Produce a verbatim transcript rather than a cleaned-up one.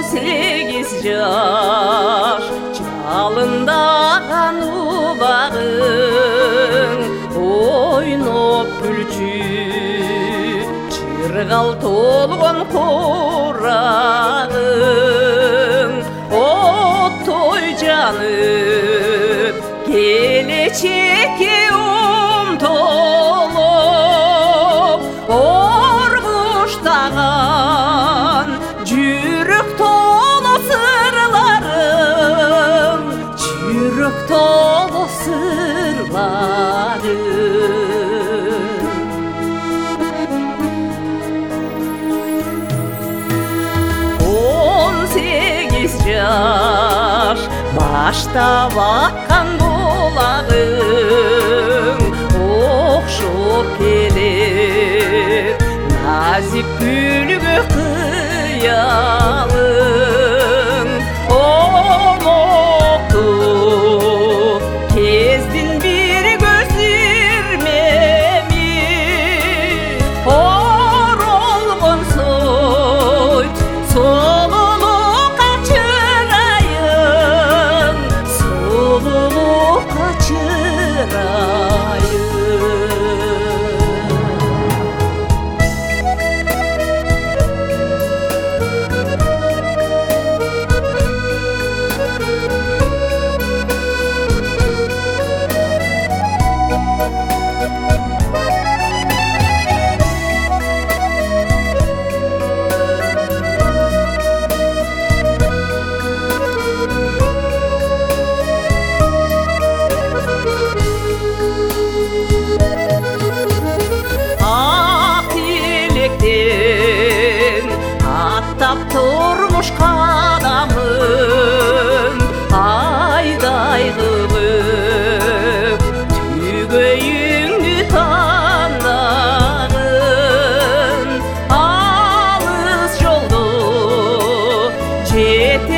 сегиз жаш жалындаган убагың ойноп күлчү чыргал толгон курагың оттой жанып келечекке умтулуп оргуштаган жүрөк толы сырларым жүрөк толы сырларым он сегиз жаш баштап аккан булагың окшоп келет назик гүлгө кыялың омокту кездин бир көз ирмеми оролгон сойт солулукка чырайың солулукка чырайың аттап турмуш кадамын айдай кылып түгөйүңдү тандагын алыс жолду жете